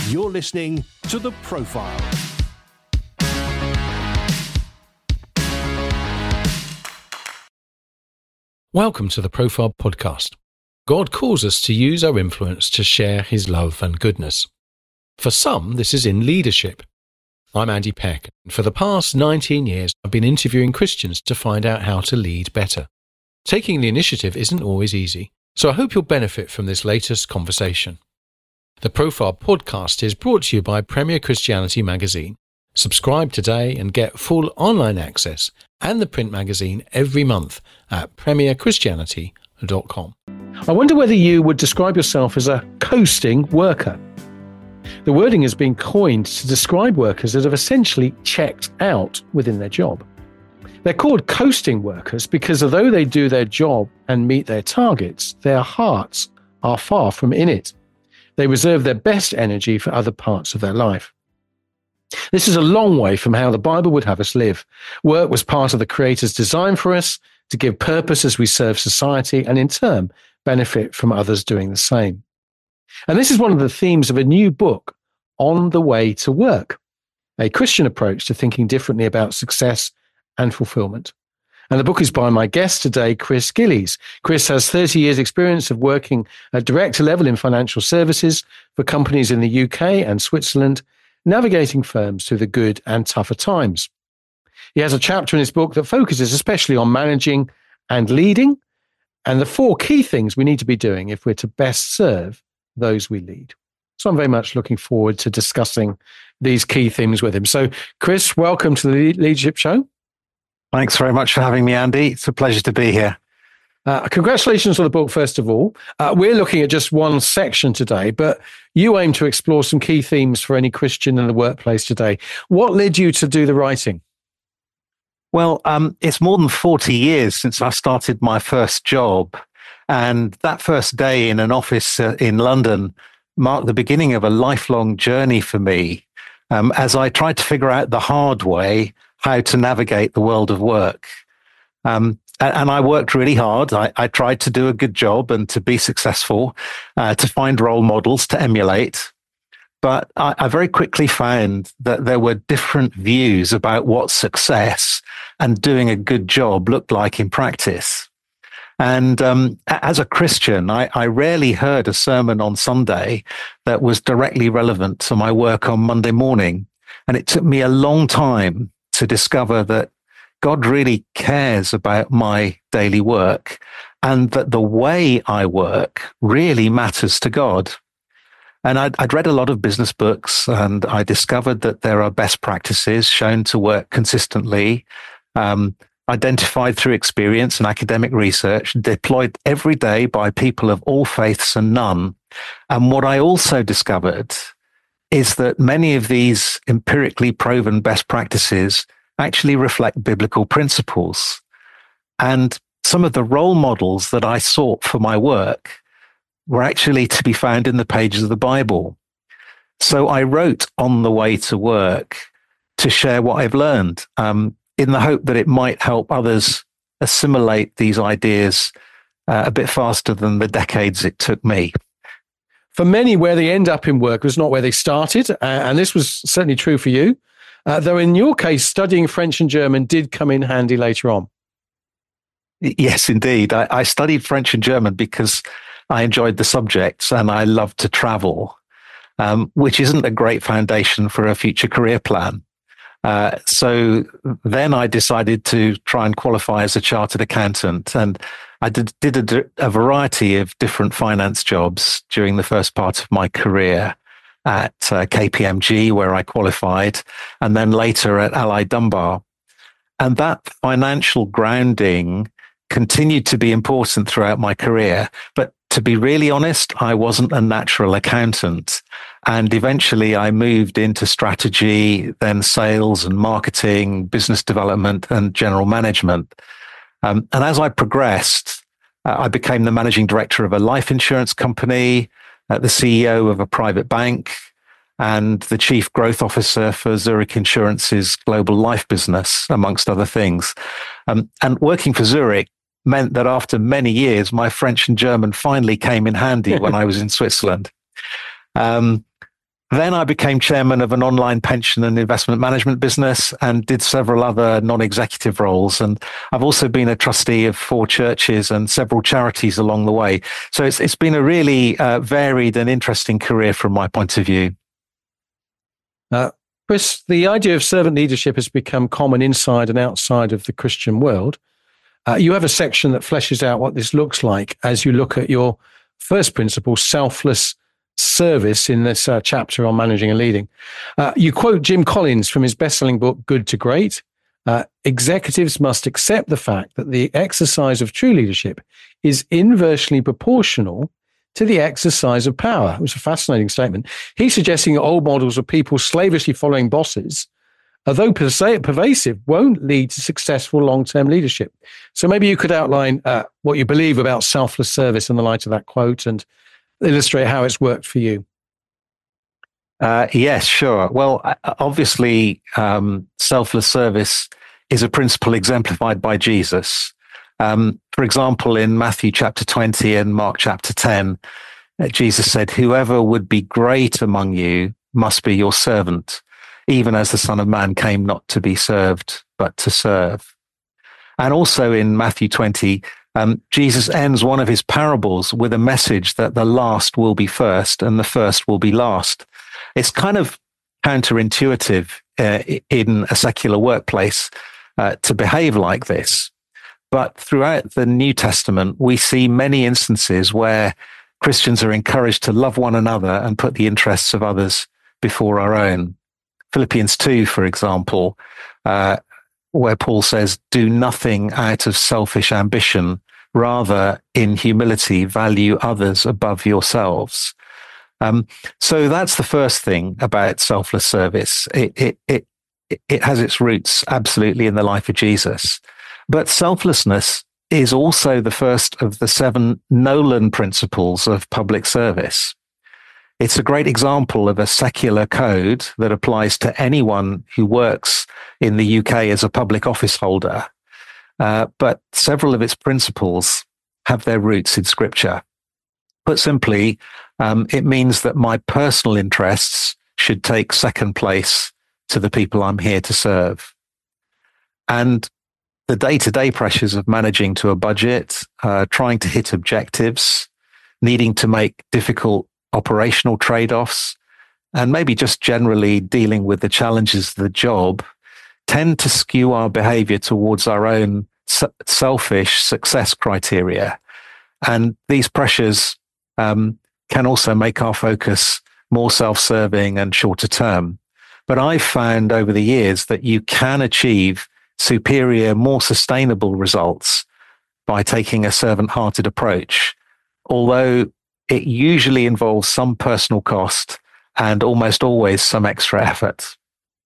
You're listening to The Profile. Welcome to the Profile Podcast. God calls us to use our influence to share his love and goodness. For some, this is in leadership. I'm Andy Peck, and for the past 19 years, I've been interviewing Christians to find out how to lead better. Taking the initiative isn't always easy, so I hope you'll benefit from this latest conversation. The Profile Podcast is brought to you by Premier Christianity magazine. Subscribe today and get full online access and the print magazine every month at premierchristianity.com. I wonder whether you would describe yourself as a coasting worker. The wording has been coined to describe workers that have essentially checked out within their job. They're called coasting workers because although they do their job and meet their targets, their hearts are far from in it. They reserve their best energy for other parts of their life. This is a long way from how the Bible would have us live. Work was part of the Creator's design for us to give purpose as we serve society and in turn benefit from others doing the same. And this is one of the themes of a new book, On the Way to Work, a Christian approach to thinking differently about success and fulfillment. And the book is by my guest today, Chris Gillies. Chris has 30 years experience of working at director level in financial services for companies in the UK and Switzerland, navigating firms through the good and tougher times. He has a chapter in his book that focuses especially on managing and leading and the 4 key things we need to be doing if we're to best serve those we lead. So I'm very much looking forward to discussing these key themes with him. So Chris, welcome to the Leadership Show. Thanks very much for having me, Andy. It's a pleasure to be here. Congratulations on the book, first of all. We're looking at just one section today, but you aim to explore some key themes for any Christian in the workplace today. What led you to do the writing? Well, it's more than 40 years since I started my first job. And that first day in an office in London marked the beginning of a lifelong journey for me as I tried to figure out the hard way how to navigate the world of work. And I worked really hard. I tried to do a good job and to be successful, to find role models to emulate. But I very quickly found that there were different views about what success and doing a good job looked like in practice. And as a Christian, I rarely heard a sermon on Sunday that was directly relevant to my work on Monday morning. And it took me a long time to discover that God really cares about my daily work and that the way I work really matters to God. And I'd read a lot of business books and I discovered that there are best practices shown to work consistently, identified through experience and academic research, deployed every day by people of all faiths and none. And what I also discovered is that many of these empirically proven best practices actually reflect biblical principles. And some of the role models that I sought for my work were actually to be found in the pages of the Bible. So I wrote On the Way to Work to share what I've learned, in the hope that it might help others assimilate these ideas a bit faster than the decades it took me. For many, where they end up in work was not where they started, and this was certainly true for you. Though in your case, studying French and German did come in handy later on. Yes, indeed. I studied French and German because I enjoyed the subjects and I loved to travel, which isn't a great foundation for a future career plan. So then I decided to try and qualify as a chartered accountant. And I did a variety of different finance jobs during the first part of my career at KPMG, where I qualified, and then later at Allied Dunbar. And that financial grounding continued to be important throughout my career. But to be really honest, I wasn't a natural accountant. And eventually I moved into strategy, then sales and marketing, business development, and general management. And as I progressed, I became the managing director of a life insurance company, the CEO of a private bank, and the chief growth officer for Zurich Insurance's global life business, amongst other things. And working for Zurich meant that after many years, my French and German finally came in handy when I was in Switzerland. Then I became chairman of an online pension and investment management business and did several other non-executive roles. And I've also been a trustee of 4 churches and several charities along the way. So it's been a really varied and interesting career from my point of view. Chris, the idea of servant leadership has become common inside and outside of the Christian world. You have a section that fleshes out what this looks like as you look at your first principle, selfless service, in this chapter on managing and leading. You quote Jim Collins from his best-selling book, Good to Great. Executives must accept the fact that the exercise of true leadership is inversely proportional to the exercise of power. It was a fascinating statement. He's suggesting old models of people slavishly following bosses, although pervasive, won't lead to successful long-term leadership. So maybe you could outline what you believe about selfless service in the light of that quote and illustrate how it's worked for you. Yes, sure. Well, obviously, selfless service is a principle exemplified by Jesus. For example, in Matthew chapter 20 and Mark chapter 10, Jesus said, "Whoever would be great among you must be your servant, even as the Son of Man came not to be served, but to serve." And also in Matthew 20, Jesus ends one of his parables with a message that the last will be first and the first will be last. It's kind of counterintuitive in a secular workplace to behave like this. But throughout the New Testament, we see many instances where Christians are encouraged to love one another and put the interests of others before our own. Philippians 2, for example, where Paul says, "Do nothing out of selfish ambition, rather in humility value others above yourselves." So that's the first thing about selfless service. It has its roots absolutely in the life of Jesus. But selflessness is also the first of the 7 Nolan principles of public service. It's a great example of a secular code that applies to anyone who works in the UK as a public office holder. But several of its principles have their roots in Scripture. Put simply, it means that my personal interests should take second place to the people I'm here to serve. And the day-to-day pressures of managing to a budget, trying to hit objectives, needing to make difficult operational trade-offs, and maybe just generally dealing with the challenges of the job tend to skew our behavior towards our own selfish success criteria. And these pressures can also make our focus more self-serving and shorter term. But I've found over the years that you can achieve superior, more sustainable results by taking a servant-hearted approach, although it usually involves some personal cost and almost always some extra effort.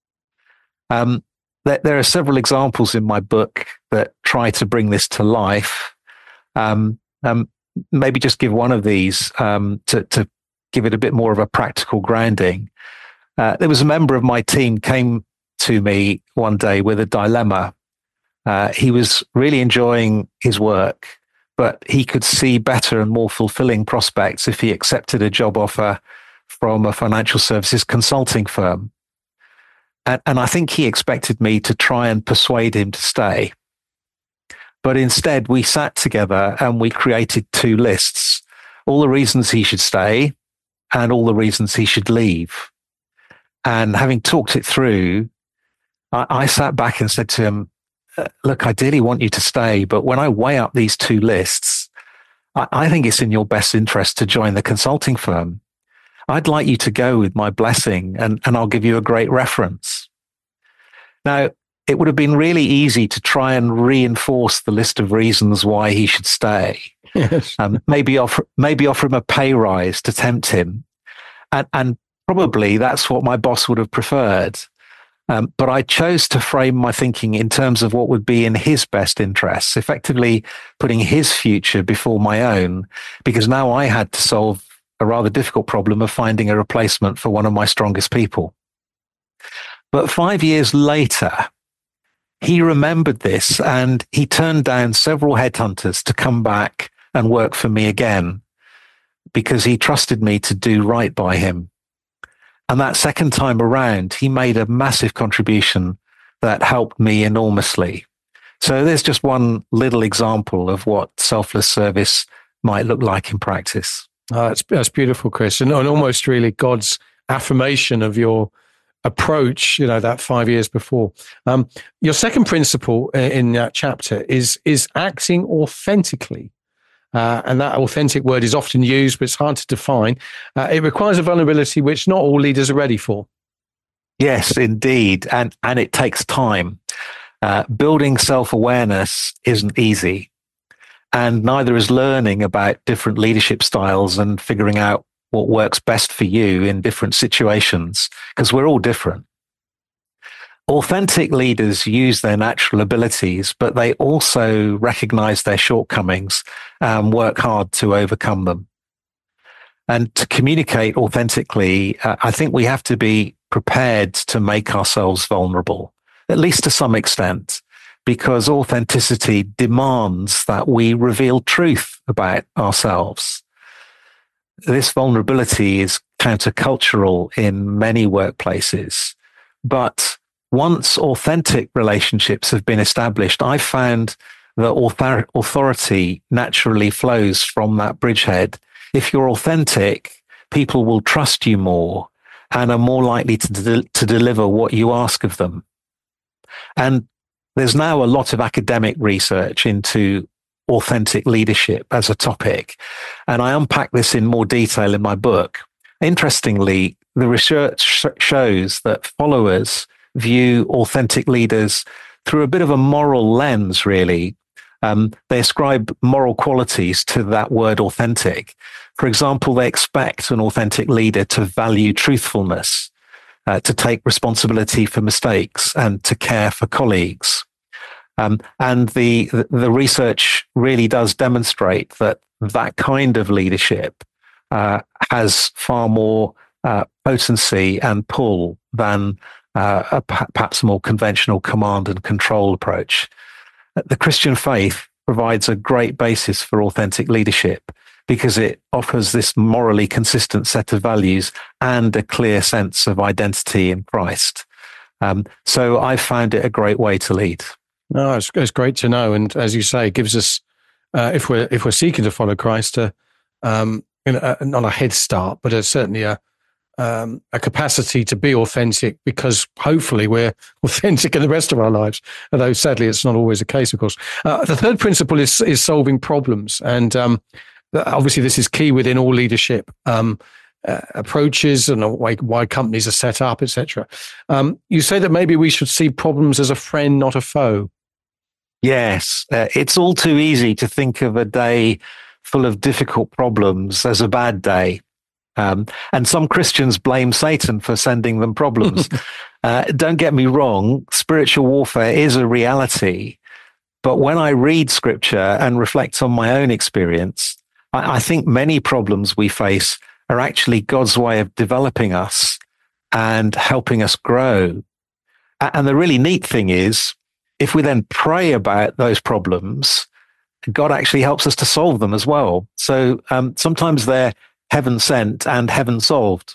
There are several examples in my book that try to bring this to life. Maybe just give one of these to give it a bit more of a practical grounding. There was a member of my team came to me one day with a dilemma. He was really enjoying his work, but he could see better and more fulfilling prospects if he accepted a job offer from a financial services consulting firm. And I think he expected me to try and persuade him to stay. But instead, we sat together and we created 2 lists, all the reasons he should stay and all the reasons he should leave. And having talked it through, I sat back and said to him, "Look, I ideally want you to stay, but when I weigh up these 2 lists, I think it's in your best interest to join the consulting firm. I'd like you to go with my blessing and I'll give you a great reference." Now, it would have been really easy to try and reinforce the list of reasons why he should stay. Yes. Maybe offer him a pay rise to tempt him. And probably that's what my boss would have preferred. But I chose to frame my thinking in terms of what would be in his best interests, effectively putting his future before my own, because now I had to solve a rather difficult problem of finding a replacement for one of my strongest people. But 5 years later, he remembered this and he turned down several headhunters to come back and work for me again because he trusted me to do right by him. And that second time around, he made a massive contribution that helped me enormously. So there's just one little example of what selfless service might look like in practice. That's beautiful, Chris. And almost really God's affirmation of your approach, that 5 years before. Your second principle in that chapter is acting authentically. And that authentic word is often used, but it's hard to define. It requires a vulnerability which not all leaders are ready for. Yes, indeed. And it takes time. Building self-awareness isn't easy. And neither is learning about different leadership styles and figuring out what works best for you in different situations, because we're all different. Authentic leaders use their natural abilities, but they also recognize their shortcomings and work hard to overcome them. And to communicate authentically, I think we have to be prepared to make ourselves vulnerable, at least to some extent, because authenticity demands that we reveal truth about ourselves. This vulnerability is countercultural in many workplaces, but once authentic relationships have been established, I found that authority naturally flows from that bridgehead. If you're authentic, people will trust you more and are more likely to deliver what you ask of them. And there's now a lot of academic research into authentic leadership as a topic, and I unpack this in more detail in my book. Interestingly, the research shows that followers view authentic leaders through a bit of a moral lens, really. They ascribe moral qualities to that word authentic. For example, they expect an authentic leader to value truthfulness, to take responsibility for mistakes, and to care for colleagues. And the research really does demonstrate that kind of leadership has far more potency and pull than perhaps a more conventional command and control approach. The Christian faith provides a great basis for authentic leadership because it offers this morally consistent set of values and a clear sense of identity in Christ. So I found it a great way to lead. No, it's great to know, and as you say, it gives us, if we're seeking to follow Christ, not a head start, but certainly a capacity to be authentic, because hopefully we're authentic in the rest of our lives. Although sadly, it's not always the case, of course. The third principle is solving problems, and obviously this is key within all leadership approaches and why companies are set up, etc. You say that maybe we should see problems as a friend, not a foe. Yes, it's all too easy to think of a day full of difficult problems as a bad day. And some Christians blame Satan for sending them problems. Don't get me wrong, spiritual warfare is a reality. But when I read scripture and reflect on my own experience, I think many problems we face are actually God's way of developing us and helping us grow. And the really neat thing is, if we then pray about those problems, God actually helps us to solve them as well. So sometimes they're heaven sent and heaven solved.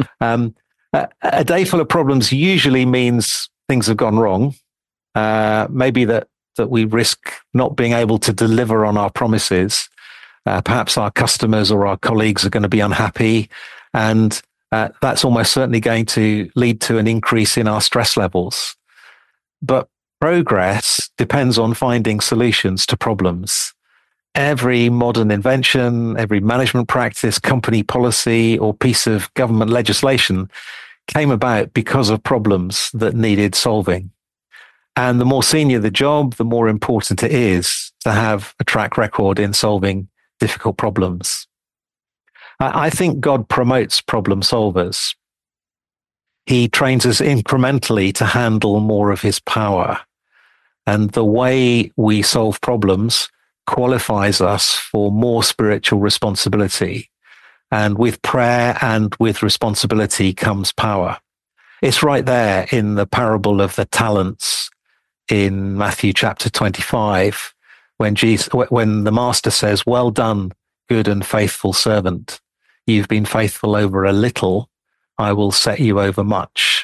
A day full of problems usually means things have gone wrong. Maybe that we risk not being able to deliver on our promises. Perhaps our customers or our colleagues are going to be unhappy, and that's almost certainly going to lead to an increase in our stress levels. But progress depends on finding solutions to problems. Every modern invention, every management practice, company policy, or piece of government legislation came about because of problems that needed solving. And the more senior the job, the more important it is to have a track record in solving difficult problems. I think God promotes problem solvers. He trains us incrementally to handle more of his power. And the way we solve problems qualifies us for more spiritual responsibility. And with prayer and with responsibility comes power. It's right there in the parable of the talents in Matthew chapter 25, when the master says, "Well done, good and faithful servant. You've been faithful over a little. I will set you over much.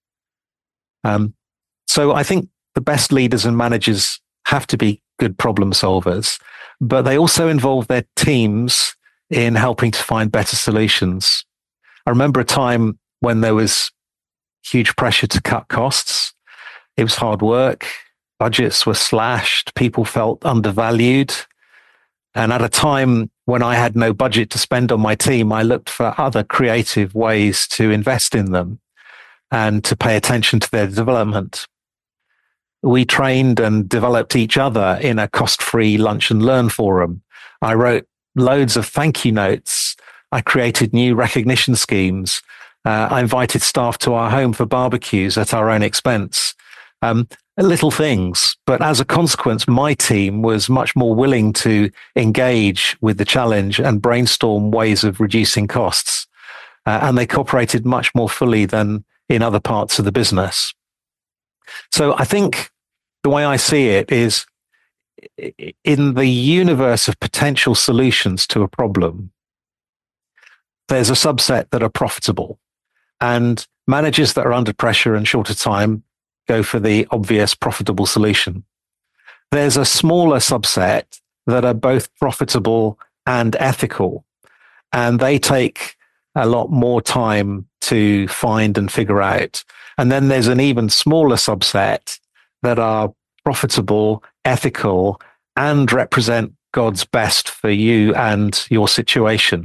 So I think the best leaders and managers have to be good problem solvers, but they also involve their teams in helping to find better solutions. I remember a time when there was huge pressure to cut costs. It was hard work. Budgets were slashed. People felt undervalued. And at a time when I had no budget to spend on my team, I looked for other creative ways to invest in them and to pay attention to their development. We trained and developed each other in a cost-free lunch and learn forum. I wrote loads of thank you notes. I created new recognition schemes. I invited staff to our home for barbecues at our own expense. Little things, but as a consequence, my team was much more willing to engage with the challenge and brainstorm ways of reducing costs. And they cooperated much more fully than in other parts of the business. So I think the way I see it is, in the universe of potential solutions to a problem, there's a subset that are profitable, and managers that are under pressure and short of time go for the obvious profitable solution. There's a smaller subset that are both profitable and ethical, and they take a lot more time to find and figure out. And then there's an even smaller subset that are profitable, ethical, and represent God's best for you and your situation.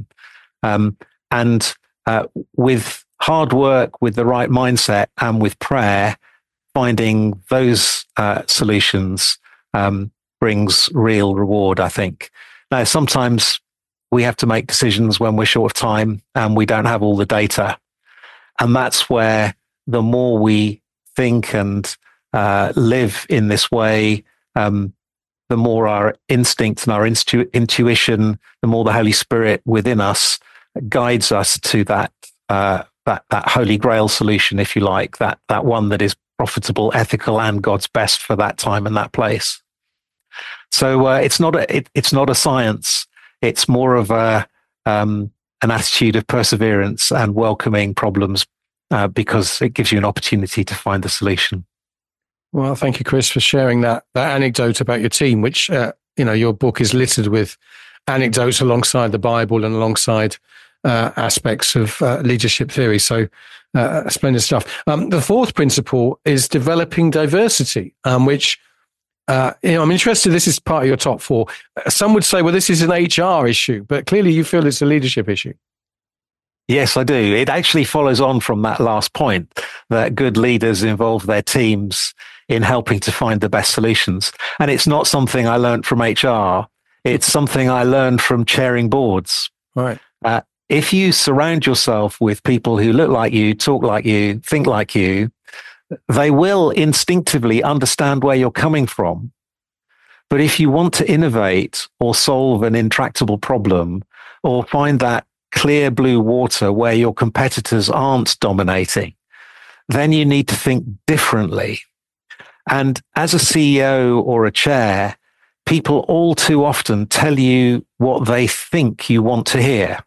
With hard work, with the right mindset, and with prayer, finding those solutions brings real reward, I think. Now, sometimes we have to make decisions when we're short of time and we don't have all the data. And that's where the more we think and live in this way, the more our instinct and our intuition, the more the Holy Spirit within us guides us to that Holy Grail solution, if you like, that one that is profitable, ethical, and God's best for that time and that place. So it's not a science. It's more of an attitude of perseverance and welcoming problems because it gives you an opportunity to find the solution. Well, thank you, Chris, for sharing that anecdote about your team, which your book is littered with anecdotes alongside the Bible and alongside aspects of leadership theory. So splendid stuff. The fourth principle is developing diversity, which I'm interested. This is part of your top four. Some would say, well, this is an HR issue, but clearly you feel it's a leadership issue. Yes, I do. It actually follows on from that last point, that good leaders involve their teams in helping to find the best solutions. And it's not something I learned from HR. It's something I learned from chairing boards. Right. If you surround yourself with people who look like you, talk like you, think like you, they will instinctively understand where you're coming from. But if you want to innovate or solve an intractable problem or find that clear blue water where your competitors aren't dominating, then you need to think differently. And as a CEO or a chair, people all too often tell you what they think you want to hear.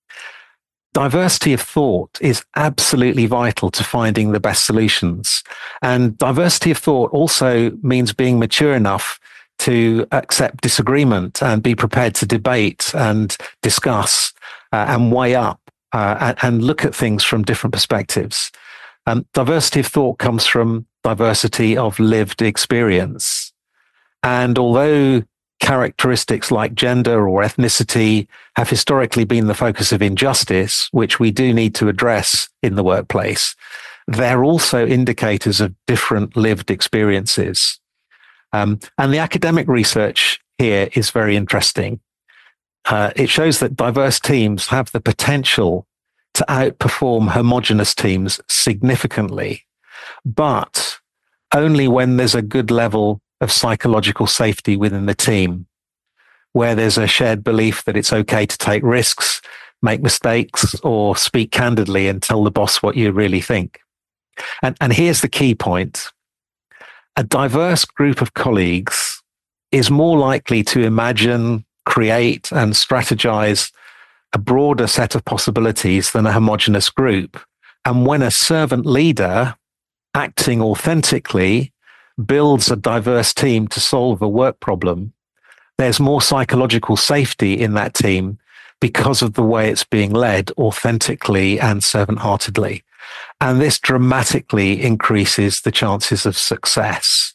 Diversity of thought is absolutely vital to finding the best solutions. And diversity of thought also means being mature enough to accept disagreement and be prepared to debate and discuss and weigh up and look at things from different perspectives. Diversity of thought comes from diversity of lived experience. And although characteristics like gender or ethnicity have historically been the focus of injustice, which we do need to address in the workplace, they're also indicators of different lived experiences. And the academic research here is very interesting. It shows that diverse teams have the potential to outperform homogeneous teams significantly, but only when there's a good level of psychological safety within the team, where there's a shared belief that it's okay to take risks, make mistakes, or speak candidly and tell the boss what you really think. And here's the key point. A diverse group of colleagues is more likely to imagine, create, and strategize a broader set of possibilities than a homogeneous group And when a servant leader acting authentically builds a diverse team to solve a work problem, there's more psychological safety in that team because of the way it's being led authentically and servant-heartedly. And this dramatically increases the chances of success.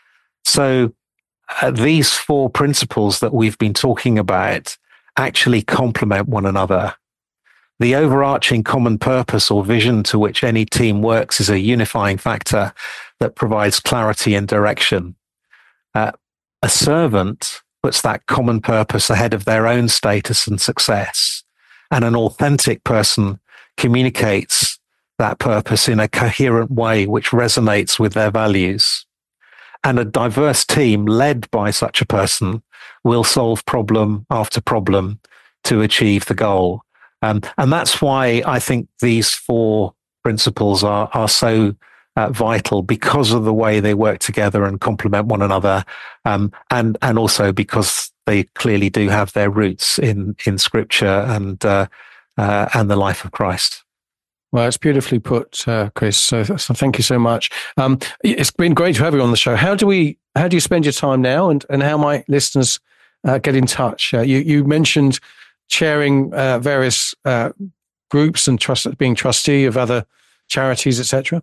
So these 4 principles that we've been talking about actually complement one another. The overarching common purpose or vision to which any team works is a unifying factor that provides clarity and direction. A servant puts that common purpose ahead of their own status and success. And an authentic person communicates that purpose in a coherent way which resonates with their values. And a diverse team led by such a person will solve problem after problem to achieve the goal. And that's why I think these 4 principles are so vital, because of the way they work together and complement one another, and also because they clearly do have their roots in Scripture and the life of Christ. Well, it's beautifully put, Chris. So thank you so much. It's been great to have you on the show. How do you spend your time now, and how might listeners get in touch? You mentioned chairing various groups and being trustee of other charities, etc.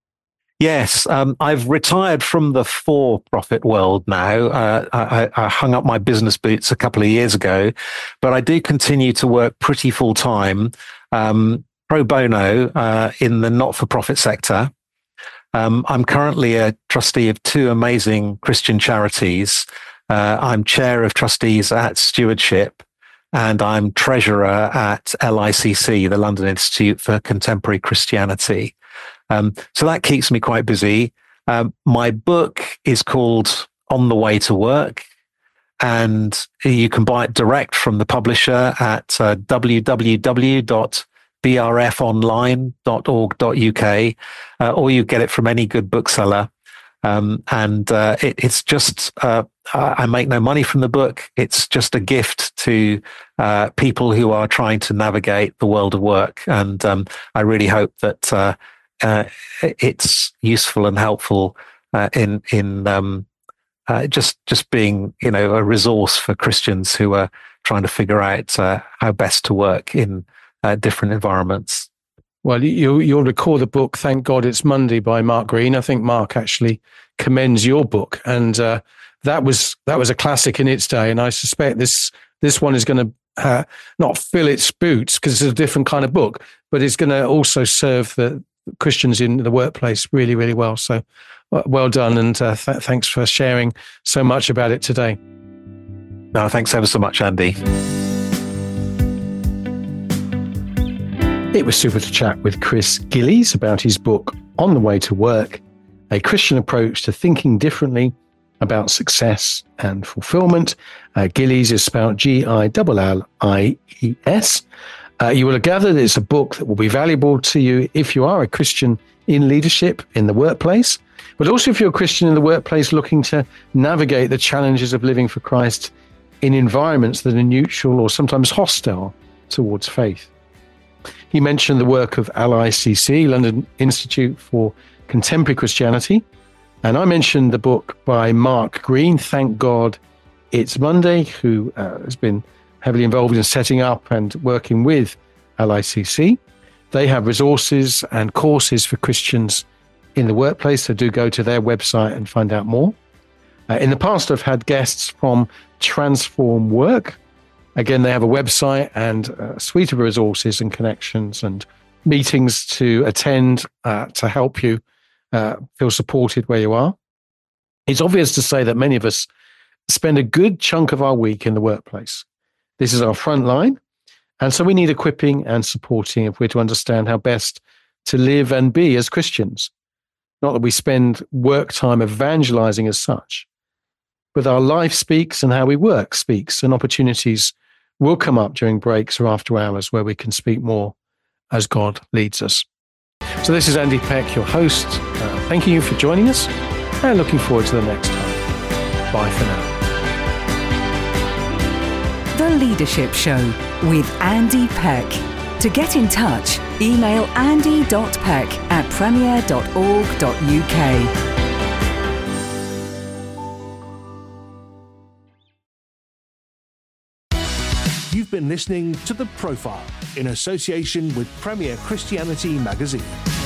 Yes, I've retired from the for-profit world now. I hung up my business boots a couple of years ago, but I do continue to work pretty full-time, pro bono, in the not-for-profit sector. I'm currently a trustee of 2 amazing Christian charities. I'm chair of trustees at Stewardship, and I'm treasurer at LICC, the London Institute for Contemporary Christianity. So that keeps me quite busy. My book is called On the Way to Work, and you can buy it direct from the publisher at www.brfonline.org.uk, or you get it from any good bookseller. It's just, I make no money from the book. It's just a gift to people who are trying to navigate the world of work. And I really hope that it's useful and helpful in just being, a resource for Christians who are trying to figure out how best to work in different environments. Well, you'll recall the book "Thank God It's Monday" by Mark Greene. I think Mark actually commends your book, and that was a classic in its day. And I suspect this one is going to not fill its boots because it's a different kind of book, but it's going to also serve the Christians in the workplace really, really well. So well done, and thanks for sharing so much about it today. No, thanks ever so much, Andy. It was super to chat with Chris Gillies about his book, On the Way to Work, a Christian approach to thinking differently about success and fulfillment. Gillies is spelled Gillies. You will have gathered it's a book that will be valuable to you if you are a Christian in leadership in the workplace, but also if you're a Christian in the workplace looking to navigate the challenges of living for Christ in environments that are neutral or sometimes hostile towards faith. He mentioned the work of LICC, London Institute for Contemporary Christianity, and I mentioned the book by Mark Greene, Thank God It's Monday, who has been heavily involved in setting up and working with LICC. They have resources and courses for Christians in the workplace, so do go to their website and find out more. In the past, I've had guests from Transform Work. Again, they have a website and a suite of resources and connections and meetings to attend to help you feel supported where you are. It's obvious to say that many of us spend a good chunk of our week in the workplace. This is our front line, and so we need equipping and supporting if we're to understand how best to live and be as Christians. Not that we spend work time evangelizing as such, but our life speaks and how we work speaks, and opportunities will come up during breaks or after hours where we can speak more as God leads us. So this is Andy Peck, your host, thanking you for joining us and looking forward to the next time. Bye for now. The Leadership Show with Andy Peck. To get in touch, email andy.peck@premier.org.uk. You've been listening to The Profile in association with Premier Christianity Magazine.